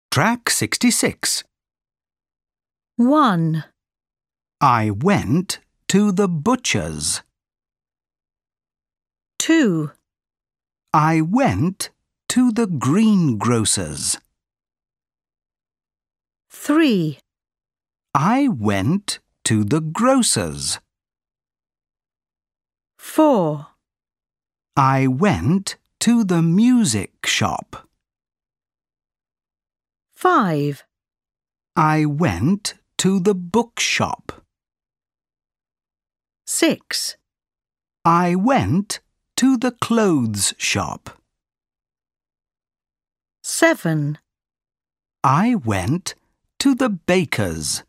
Track 66. 1, I went to the butcher's. 2, I went to the greengrocer's. 3, I went to the grocer's. 4, I went to the music shop. 5, I went to the bookshop. 6, I went to the clothes shop. 7, I went to the baker's.